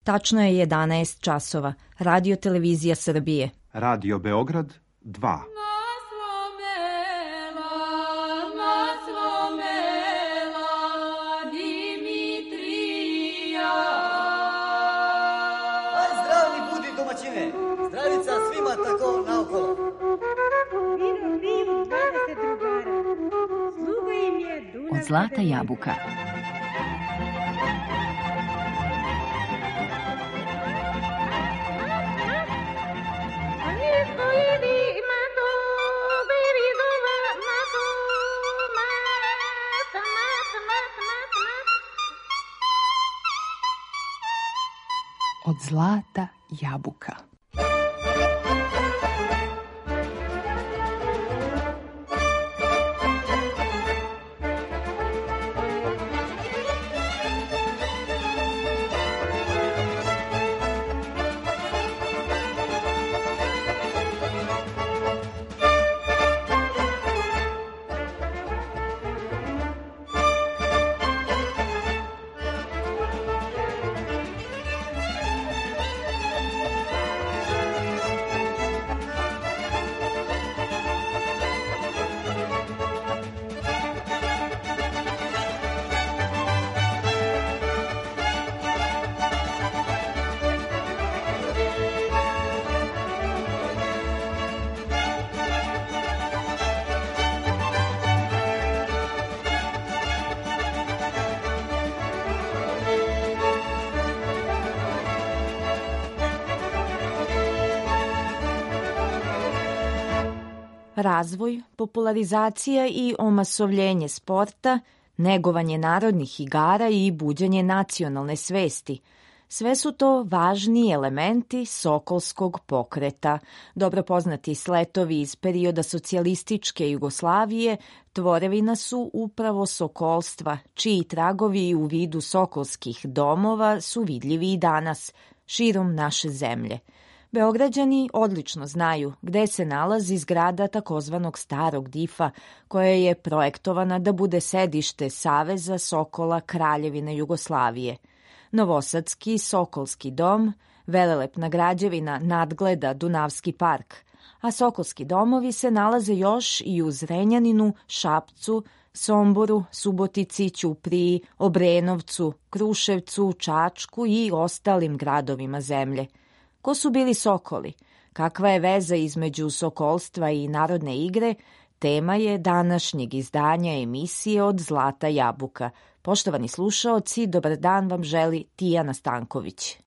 Tačno je 11 časova. Radio Televizija Srbije. Radio Beograd 2. Zdravni budi domaćine. Zdravica svima tako naokolo. Od Zlata Jabuka. Od Zlata Jabuka. Razvoj, popularizacija i omasovljenje sporta, negovanje narodnih igara i buđenje nacionalne svesti. Sve su to važni elementi sokolskog pokreta. Dobro poznati sletovi iz perioda socijalističke Jugoslavije tvorevina su upravo sokolstva, čiji tragovi u vidu sokolskih domova su vidljivi i danas, širom naše zemlje. Beograđani odlično znaju gde se nalazi zgrada takozvanog Starog Difa, koja je projektovana da bude sedište Saveza Sokola Kraljevine Jugoslavije. Novosadski Sokolski dom, velelepna građevina nadgleda Dunavski park, a Sokolski domovi se nalaze još i u Zrenjaninu, Šapcu, Somboru, Subotici, Ćupriji, Obrenovcu, Kruševcu, Čačku i ostalim gradovima zemlje. Ko su bili Sokoli? Kakva je veza između sokolstva i narodne igre? Tema je današnjeg izdanja emisije Od Zlata Jabuka. Poštovani slušaoci, dobar dan vam želi Tijana Stanković.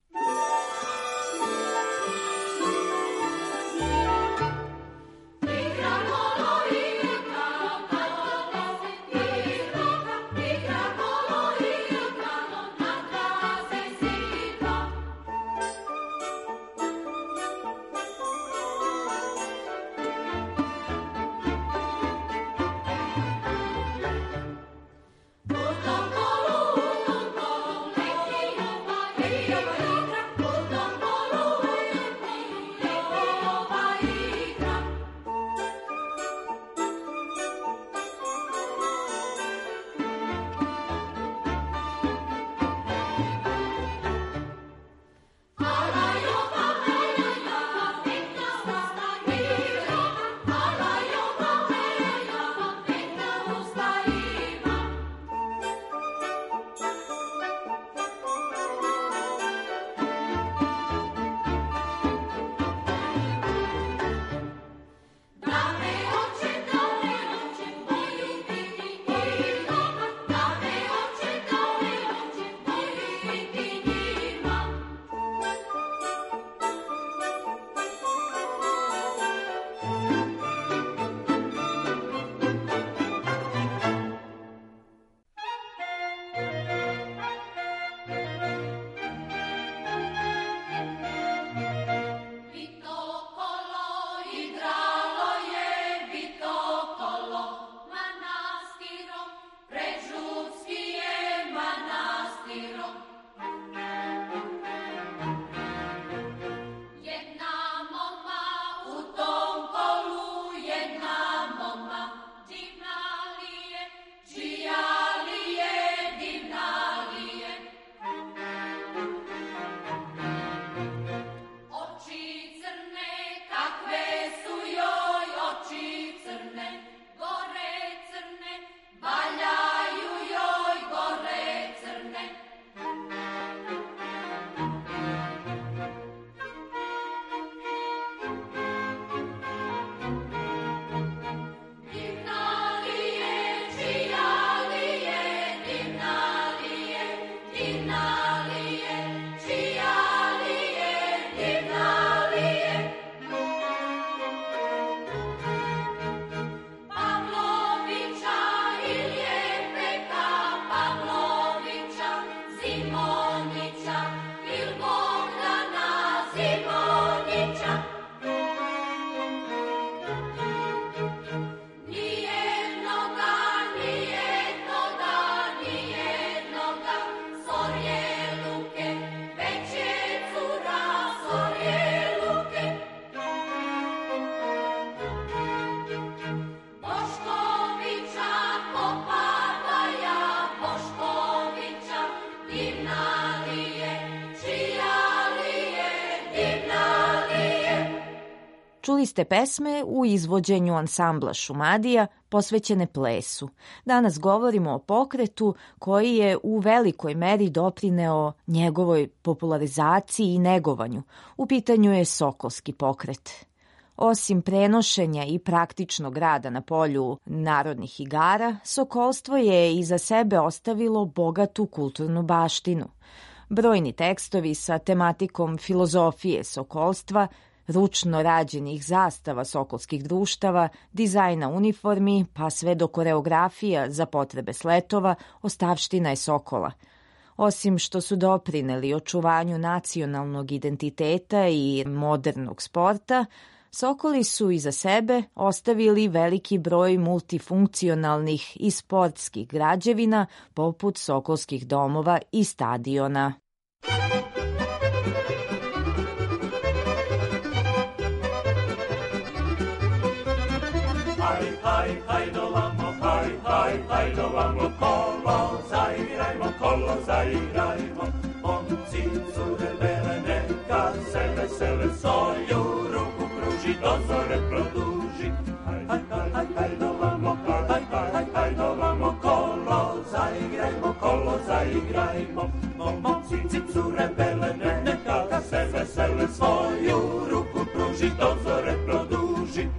Čuli ste pesme u izvođenju ansambla Šumadija posvećene plesu. Danas govorimo o pokretu koji je u velikoj meri doprineo njegovoj popularizaciji i negovanju. U pitanju je Sokolski pokret. Osim prenošenja i praktičnog rada na polju narodnih igara, sokolstvo je iza sebe ostavilo bogatu kulturnu baštinu. Brojni tekstovi sa tematikom filozofije sokolstva, ručno rađenih zastava sokolskih društava, dizajna uniformi, pa sve do koreografija za potrebe sletova, ostavština je Sokola. Osim što su doprineli očuvanju nacionalnog identiteta i modernog sporta, Sokoli su iza sebe ostavili veliki broj multifunkcionalnih i sportskih građevina poput sokolskih domova i stadiona. Kolo zaigrajmo, momci, cure, bele, neka se vesele, svoju ruku pruži, do zore produži. Hajdovamo, kolo zaigrajmo, momci, cure, bele, neka se vesele, svoju ruku pruži, do zore produži.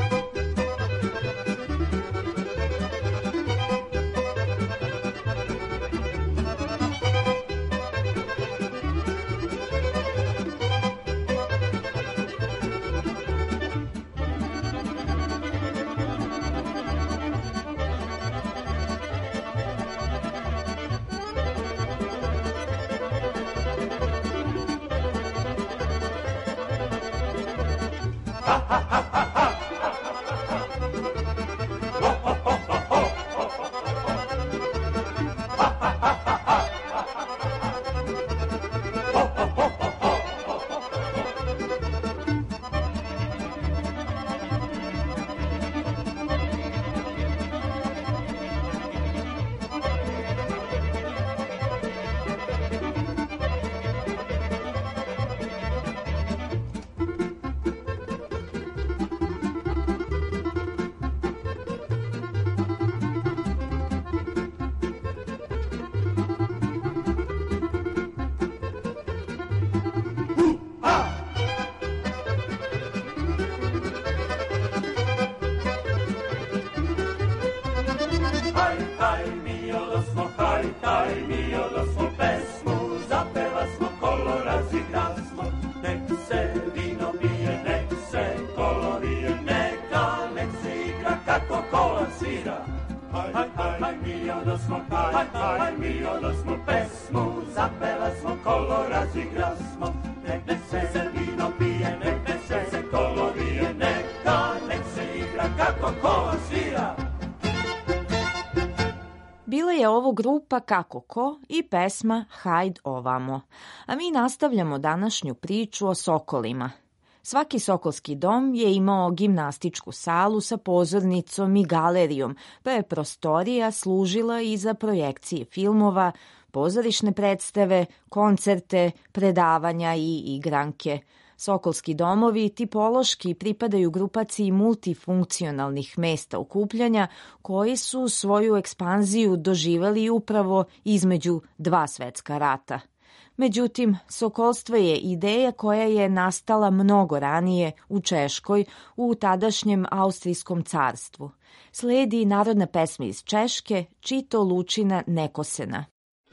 Bila je ovo grupa Kako ko i pesma Hajd ovamo. A mi nastavljamo današnju priču o sokolima. Svaki sokolski dom je imao gimnastičku salu sa pozornicom i galerijom, pa je prostorija služila i za projekcije filmova, pozorišne predstave, koncerte, predavanja i igranke. Sokolski domovi tipološki pripadaju grupaciji multifunkcionalnih mesta okupljanja koji su svoju ekspanziju doživeli upravo između dva svetska rata. Međutim, sokolstvo je ideja koja je nastala mnogo ranije u Češkoj, u tadašnjem Austrijskom carstvu. Sledi narodna pesma iz Češke Čito Lučina Nekosena.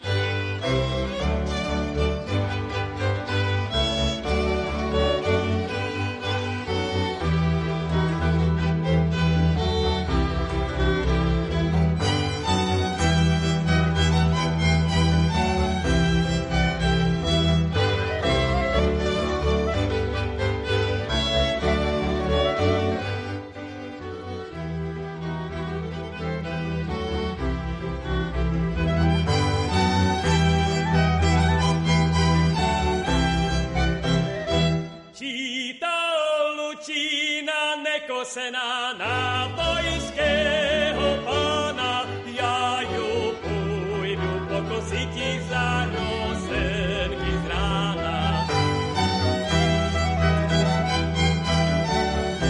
Nekosena na vojského pána, ja ju půjdu pokositi za nosenky z rána.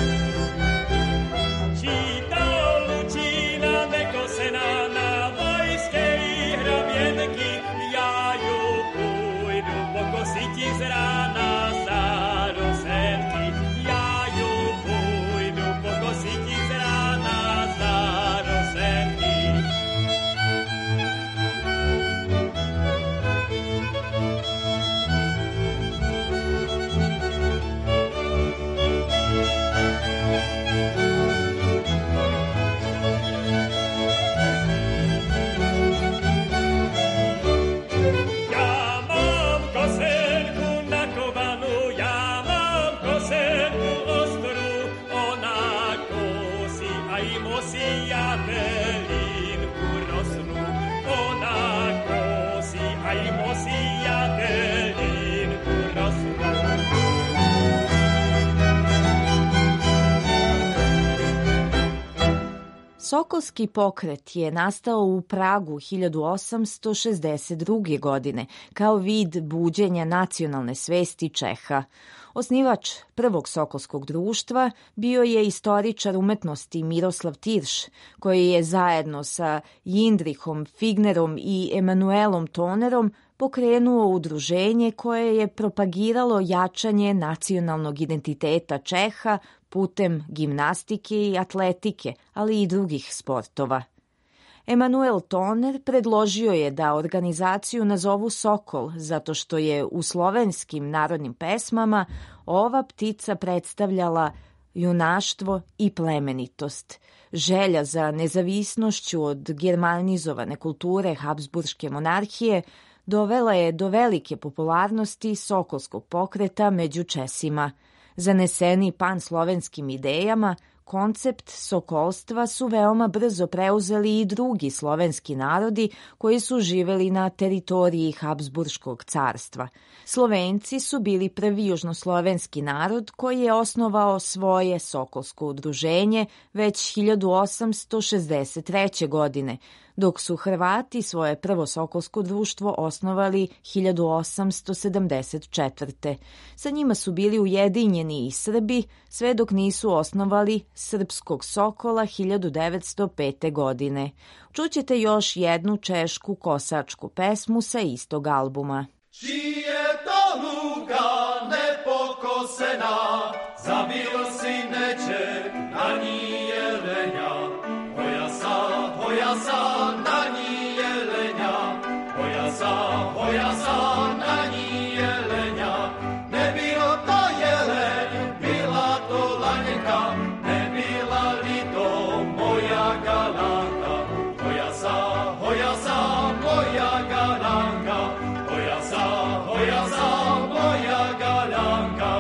pokosi z rana za rosenky. Ja ju půjdu pokosit z rana za rosenky. Sokolski pokret je nastao u Pragu 1862. godine kao vid buđenja nacionalne svesti Čeha. Osnivač prvog Sokolskog društva bio je istoričar umetnosti Miroslav Tirš, koji je zajedno sa Jindrihom Fignerom i Emanuelom Tonerom pokrenuo udruženje koje je propagiralo jačanje nacionalnog identiteta Čeha putem gimnastike i atletike, ali i drugih sportova. Emanuel Toner predložio je da organizaciju nazovu Sokol, zato što je u slovenskim narodnim pesmama ova ptica predstavljala junaštvo i plemenitost. Želja za nezavisnošću od germanizovane kulture Habsburške monarhije dovela je do velike popularnosti Sokolskog pokreta među Česima. Zaneseni panslovenskim idejama, koncept sokolstva su veoma brzo preuzeli i drugi slovenski narodi koji su živeli na teritoriji Habsburškog carstva. Slovenci su bili prvi južnoslovenski narod koji je osnovao svoje sokolsko udruženje već 1863. godine, dok su Hrvati svoje prvo sokolsko društvo osnovali 1874. Sa njima su bili ujedinjeni i Srbi, sve dok nisu osnovali Srpskog Sokola 1905. godine. Čućete još jednu češku kosačku pesmu sa istog albuma. Čije to luka nepokosena, zabilo si nečeg na njih jelenja. Hojasa na njih jelenja, hojasa na njih jelenja. Ne bilo to jelen, bila to lanjenka, ne bila li to moja galanka. Hojasa moja galanka, hojasa moja galanka.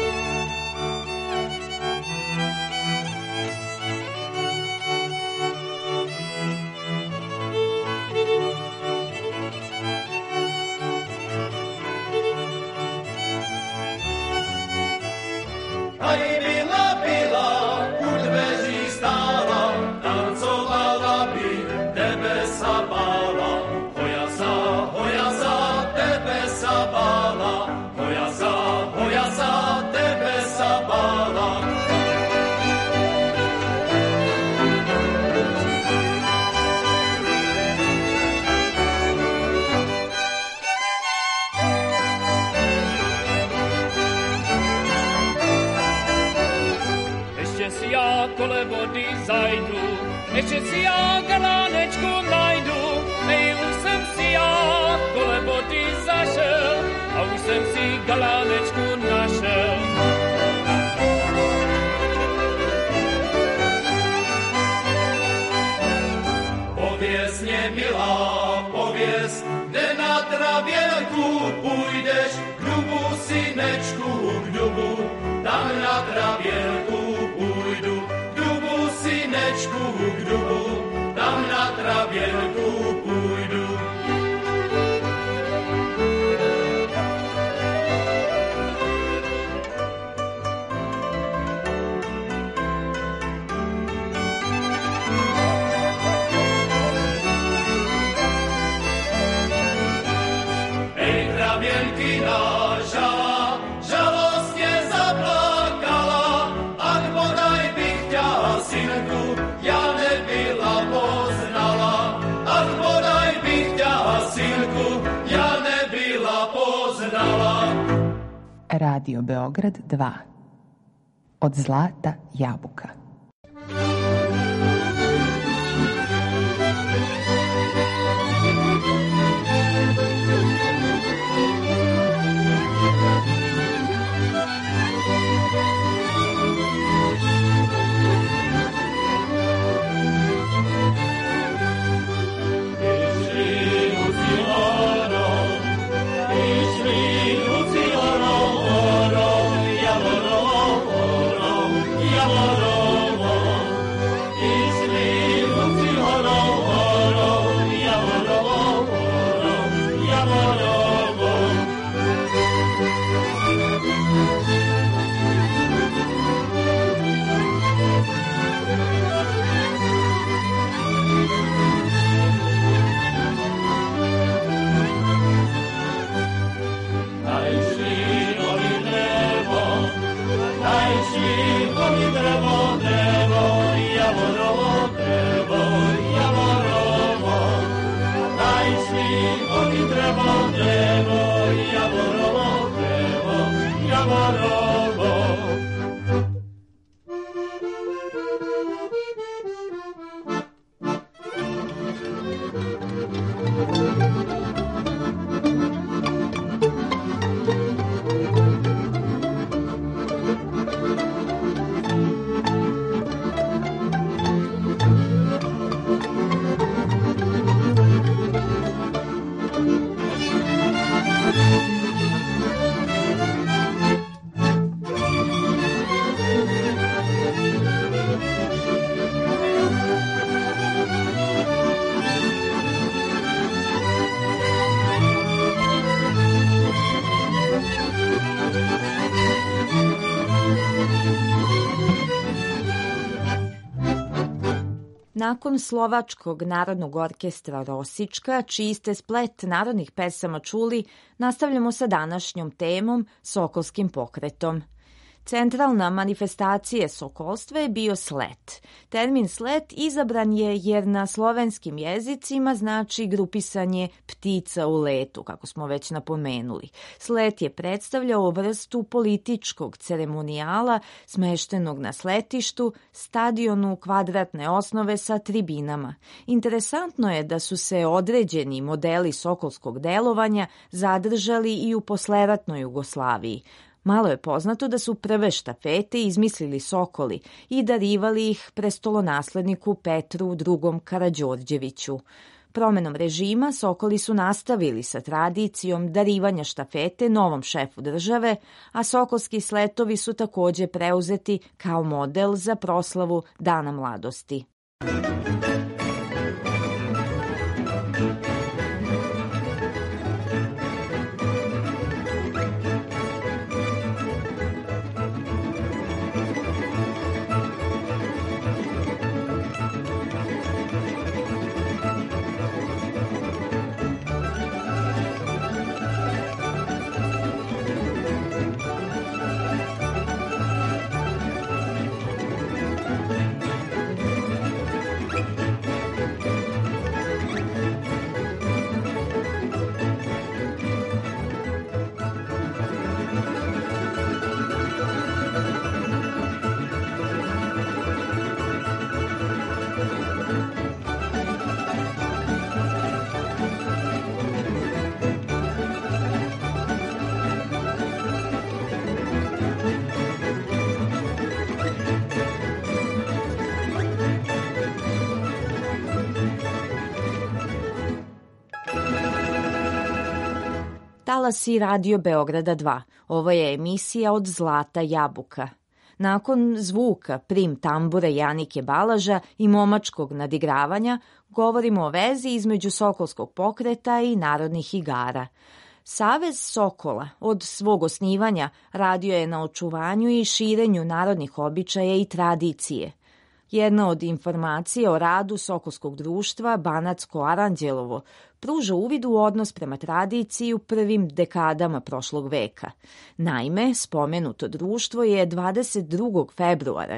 Aj bila, u dveži stala, tancovala bi, tebe sabala. Hojasa, tebe sabala, hojasa, tebe sabala. Kole vody zajdu, ešte si ja galanečku najdu. Ej, už sem si ja kole vody zašel, a už sem si galanečku našel. Povies nemilá, povies, kde na travielku pújdeš, k ľubu synečku, k ľubu, tam na travielku pújdu. Synečku k dubu, tam na travielku půjdu. Ej, travielky na žala, žala Radio Beograd 2. Od zlata jabuka. Nakon Slovačkog narodnog orkestra Rosička, čiji ste splet narodnih pesama čuli, nastavljamo sa današnjom temom Sokolskim pokretom. Centralna manifestacija sokolstva je bio slet. Termin slet izabran je jer na slovenskim jezicima znači grupisanje ptica u letu, kako smo već napomenuli. Slet je predstavljao vrstu političkog ceremonijala smeštenog na sletištu, stadionu kvadratne osnove sa tribinama. Interesantno je da su se određeni modeli sokolskog delovanja zadržali i u posleratnoj Jugoslaviji. Malo je poznato da su prve štafete izmislili Sokoli i darivali ih prestolonasledniku Petru II. Karađorđeviću. Promenom režima Sokoli su nastavili sa tradicijom darivanja štafete novom šefu države, a sokolski sletovi su takođe preuzeti kao model za proslavu Dana mladosti. Talasi Radio Beograda 2. Ovo je emisija Od zlata jabuka. Nakon zvuka prim tambure Janike Balaža i momačkog nadigravanja, govorimo o vezi između Sokolskog pokreta i narodnih igara. Savez Sokola od svog osnivanja radio je na očuvanju i širenju narodnih običaja i tradicije. Jedna od informacija o radu Sokolskog društva, Banatsko Aranđelovo, pruža uvid u odnos prema tradiciji u prvim dekadama prošlog veka. Naime, spomenuto društvo je 22. februara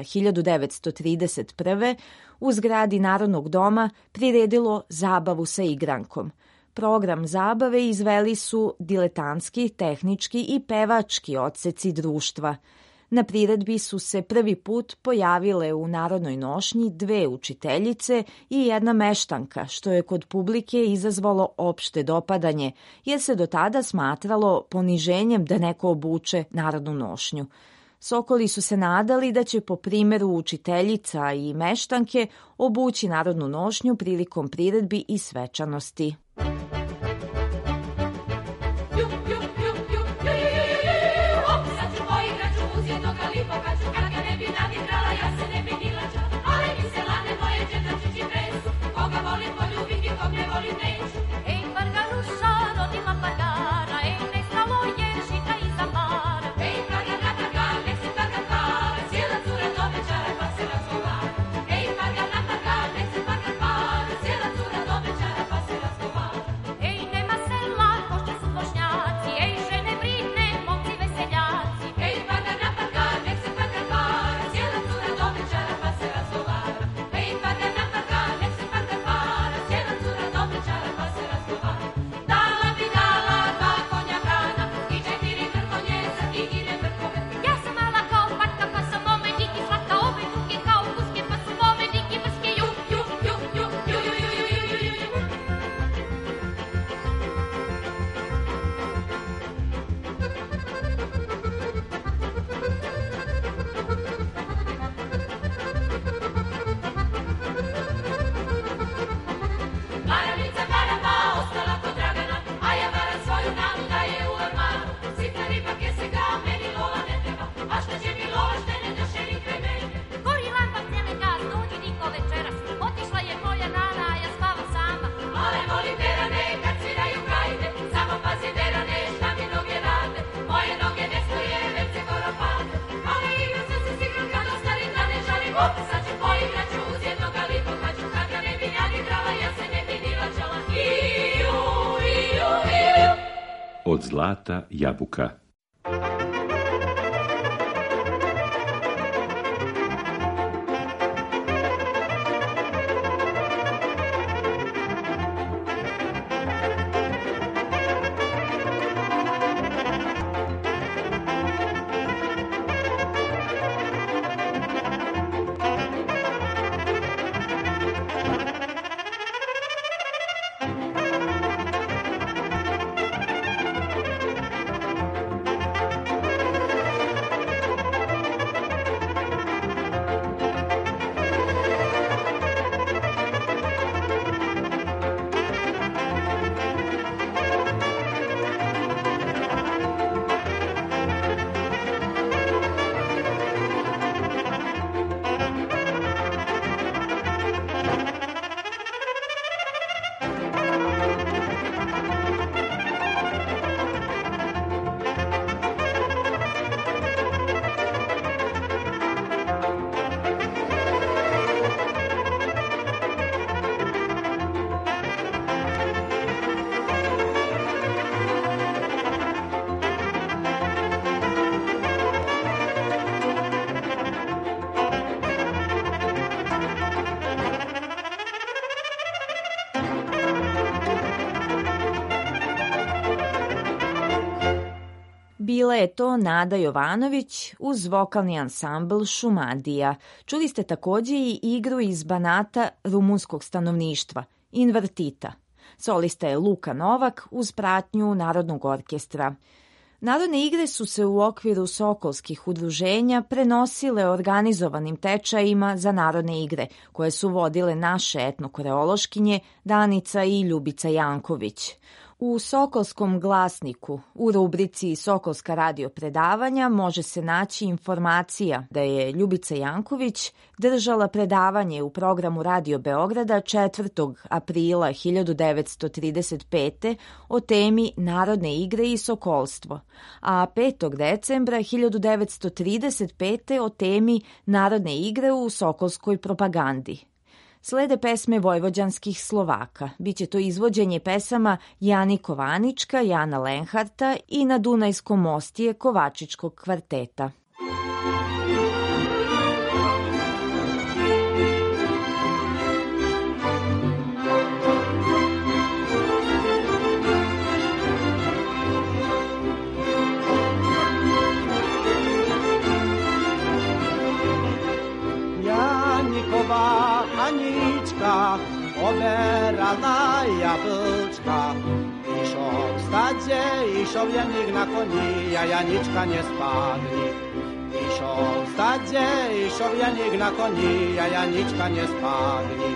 1931. u zgradi Narodnog doma priredilo zabavu sa igrankom. program zabave izveli su diletantski, tehnički i pevački odseci društva. Na priredbi su se prvi put pojavile u narodnoj nošnji 2 učiteljice i 1 meštanka, što je kod publike izazvalo opšte dopadanje, jer se do tada smatralo poniženjem da neko obuče narodnu nošnju. Sokoli su se nadali da će po primeru učiteljica i meštanke obući narodnu nošnju prilikom priredbi i svečanosti. Od zlata jabuka. Bila je to Nada Jovanović uz vokalni ansambl Šumadija. Čuli ste takođe i igru iz Banata rumunskog stanovništva, Invertita. Solista je Luka Novak uz pratnju Narodnog orkestra. Narodne igre su se u okviru sokolskih udruženja prenosile organizovanim tečajima za narodne igre, koje su vodile naše etnokoreološkinje Danica i Ljubica Janković. U Sokolskom glasniku, u rubrici Sokolska radio predavanja, može se naći informacija da je Ljubica Janković držala predavanje u programu Radio Beograda 4. aprila 1935. o temi Narodne igre i sokolstvo, a 5. decembra 1935. o temi Narodne igre u sokolskoj propagandi. Slede pesme vojvođanskih Slovaka. Biće to izvođenje pesama Jani Kovanička, Jana Lenharta i Na Dunajskom mostije Kovačičkog kvarteta. poberala jablčka. Išo v stade, išo vjanik na koni, a Janička nespadni. Išo v stade, išo vjanik na koni, a Janička nespadni.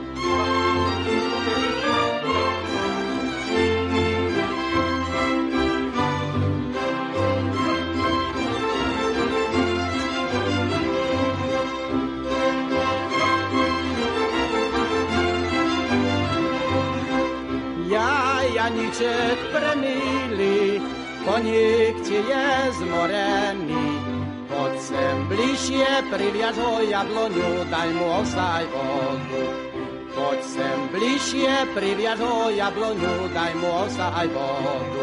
Janiček premili, koník ti je zmorený. Poď sem bližšie, priviaž ho jabloňu, daj mu osaj vodu. Poď sem bližšie, priviaž ho jabloňu, daj mu osaj vodu.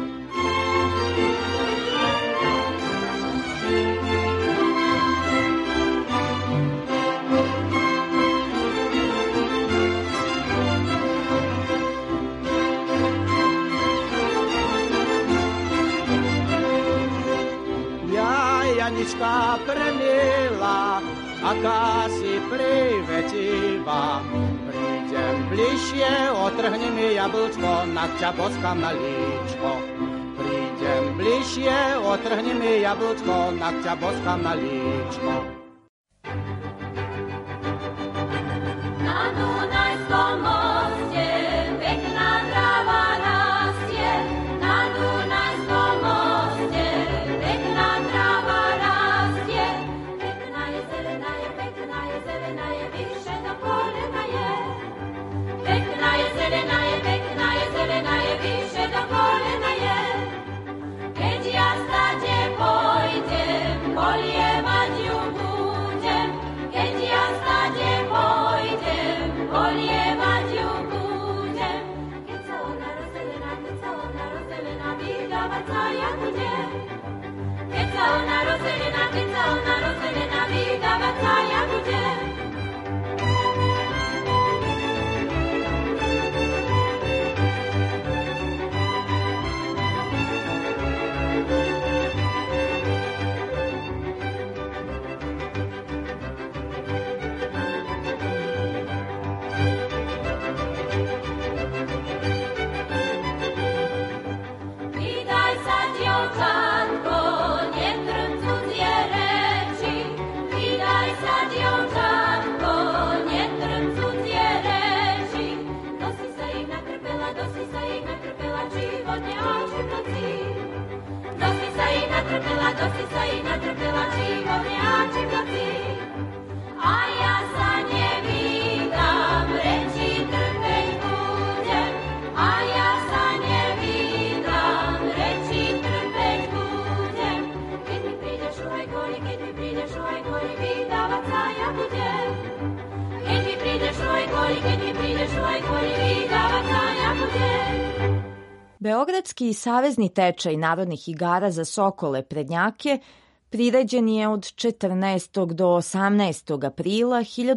Janička premila, aká si privetivá. Prídem bližšie, otrhni mi jablčko, na ťa boskám na líčko. Prídem bližšie, otrhni mi jablčko, na ťa boskám na líčko. Na Dunajskom moste pekná tráva rastie, na Dunajskom moste pekná tráva rastie. Pekná je, zelená je, vyše do kolena je. Pekná je, zelená je, vyše do kolena je. Keď ja stade pôjdem, polievať ju budem. Keď ja stade pôjdem, polievať ju budem. Keď sa ona rozdelená, vydávať sa ja budem. Keď sa ona rozdelená, vydávať sa ja budem. Vydaj sa, dievčatko, netrp cudzie reči. Vydaj sa, dievčatko, netrp cudzie reči. Dosi sa ich natrpela, životne oči plci. Dosi sa ich natrpela, životne oči plci. A ja sa nevydám, reči trpeť budem. A ja sa nevydám, reči trpeť budem. Keď mi prídeš uhaj kvôli, vydávať sa ja budem. Keď mi prídeš uhaj kvôli, vydávať sa ja budem. Beogradski savezni tečaj narodnih igara za Sokole prednjake priređen je od 14. do 18. aprila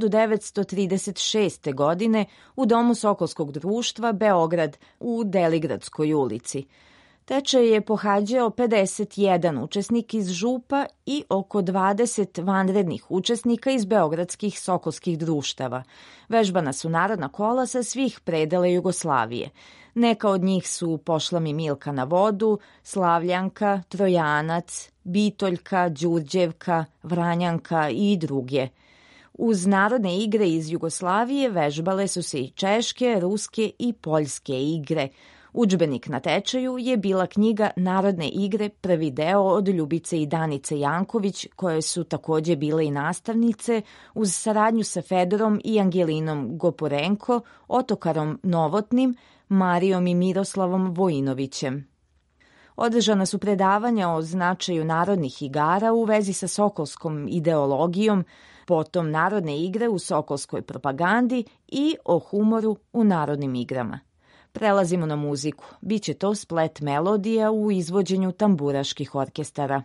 1936. godine u Domu Sokolskog društva Beograd u Deligradskoj ulici. Tečaj je pohađao 51 učesnik iz župa i oko 20 vanrednih učesnika iz beogradskih sokolskih društava. Vežbana su narodna kola sa svih predela Jugoslavije. Neka od njih su Pošla mi Milka na vodu, Slavljanka, Trojanac, Bitoljka, Đurđevka, Vranjanka i druge. Uz narodne igre iz Jugoslavije vežbale su se i češke, ruske i poljske igre. Udžbenik na tečaju je bila knjiga Narodne igre, prvi deo od Ljubice i Danice Janković, koje su takođe bile i nastavnice, uz saradnju sa Fedorom i Angelinom Goporenko, Otokarom Novotnim, Marijom i Miroslavom Vojinovićem. Održana su predavanja o značaju narodnih igara u vezi sa sokolskom ideologijom, potom narodne igre u sokolskoj propagandi i o humoru u narodnim igrama. Prelazimo na muziku. Biće to splet melodija u izvođenju tamburaških orkestara.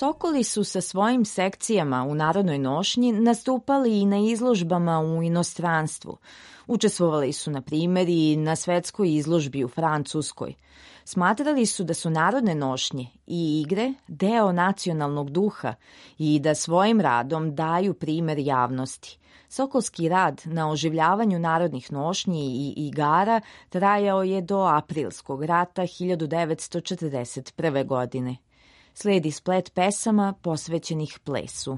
Sokoli su sa svojim sekcijama u narodnoj nošnji nastupali i na izložbama u inostranstvu. Učestvovali su, na primjer, i na svetskoj izložbi u Francuskoj. Smatrali su da su narodne nošnje i igre deo nacionalnog duha i da svojim radom daju primer javnosti. Sokolski rad na oživljavanju narodnih nošnji i igara trajao je do Aprilskog rata 1941. godine. Slijedi splet pesama posvećenih plesu.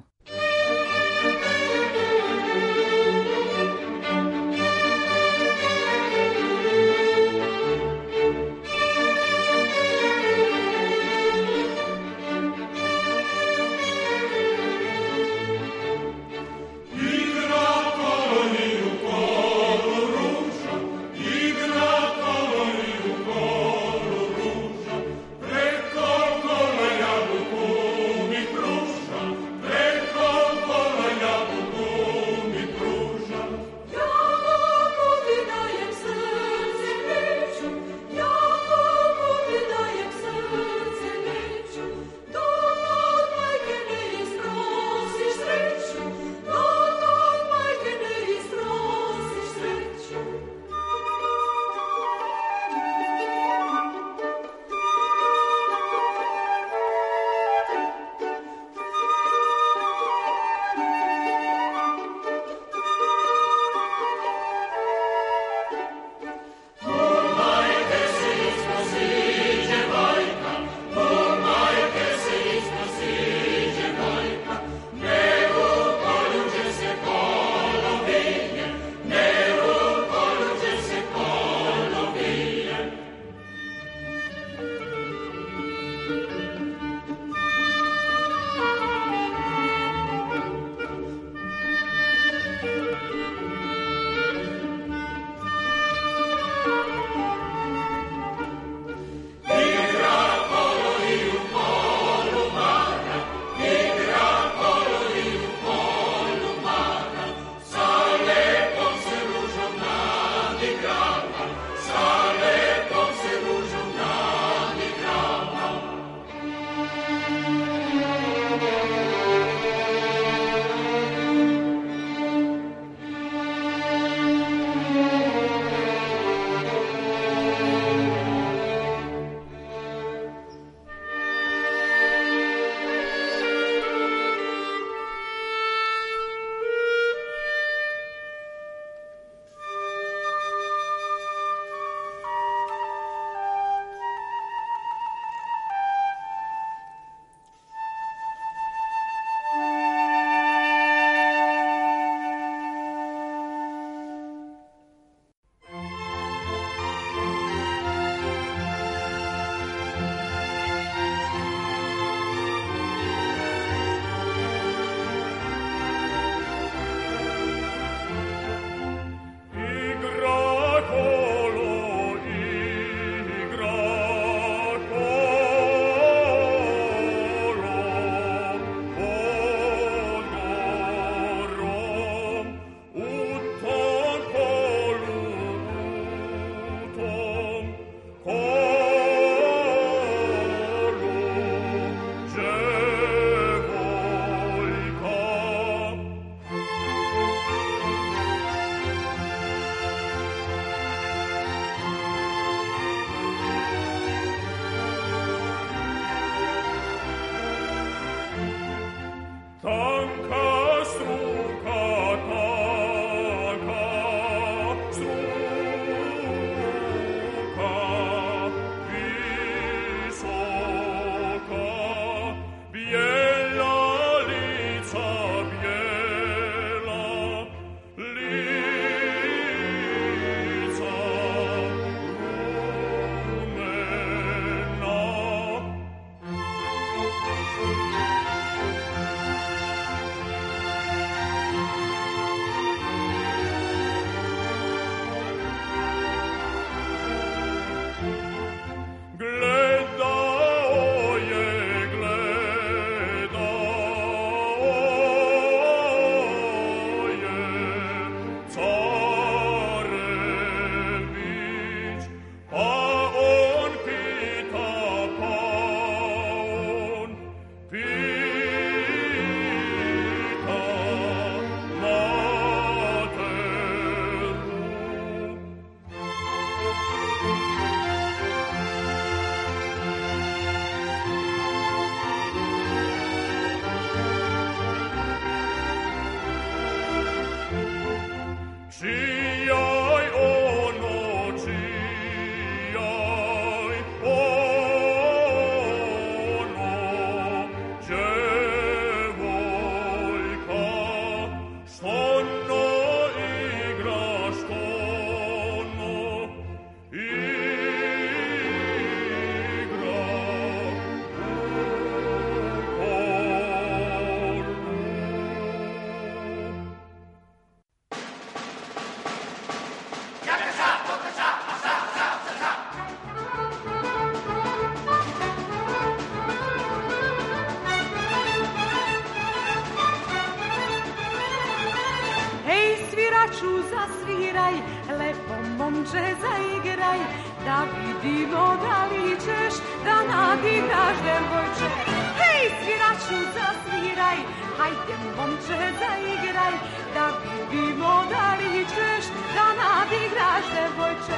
sviraču zasviraj, lepo momče zaigraj, da vidimo da li ćeš da nadigraš devojče. Hej, sviraču zasviraj, hajde momče zaigraj, da vidimo da li ćeš da nadigraš devojče.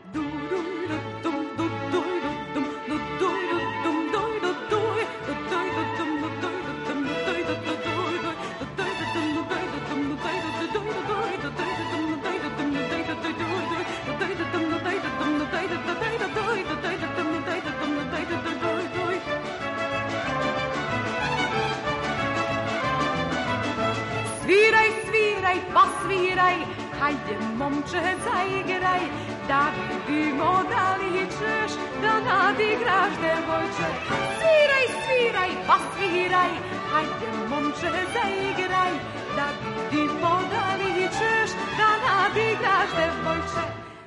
Sviraj, sviraj, pa sviraj, hajde momče zaigraj, da vidimo da li ćeš da nadigraš devojče. Sviraj, sviraj, pa sviraj, hajde momče zaigraj, da vidimo da li ćeš da nadigraš devojče.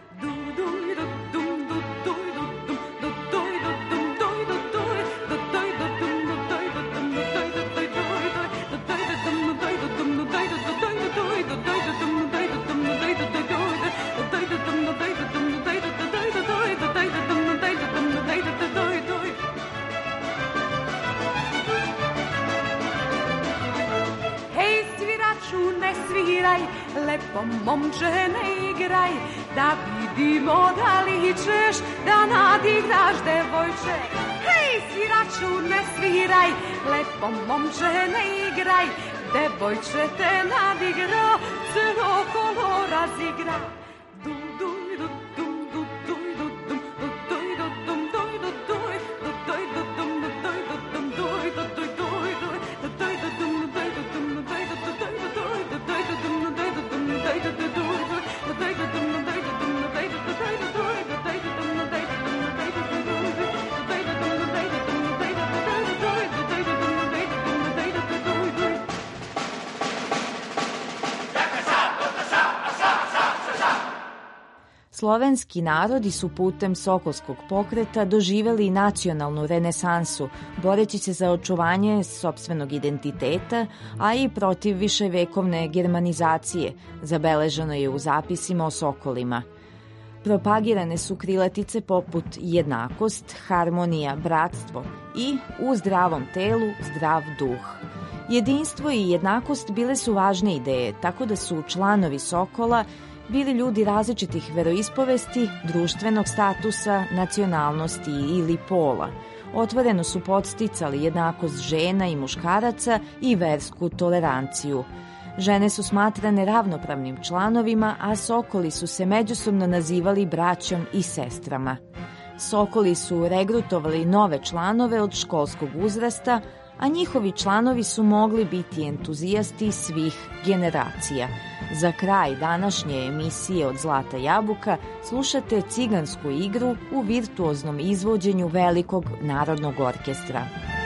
Lepo momče ne igraj, da vidimo da li ćeš da nadigraš devojče. Hej, sviraču ne sviraj, lepo momče ne igraj, devojče te nadigra, celo kolo razigra. Slovenski narodi su putem Sokolskog pokreta doživjeli nacionalnu renesansu, boreći se za očuvanje sopstvenog identiteta, a i protiv viševekovne germanizacije, zabeleženo je u zapisima o sokolima. Propagirane su krilatice poput jednakost, harmonija, bratstvo i u zdravom telu zdrav duh. Jedinstvo i jednakost bile su važne ideje, tako da su članovi Sokola bili ljudi različitih veroispovesti, društvenog statusa, nacionalnosti ili pola. Otvoreno su podsticali jednakost žena i muškaraca i versku toleranciju. Žene su smatrane ravnopravnim članovima, a sokoli su se međusobno nazivali braćom i sestrama. Sokoli su regrutovali nove članove od školskog uzrasta, a njihovi članovi su mogli biti entuzijasti svih generacija. Za kraj današnje emisije Od zlata jabuka slušate cigansku igru u virtuoznom izvođenju Velikog narodnog orkestra.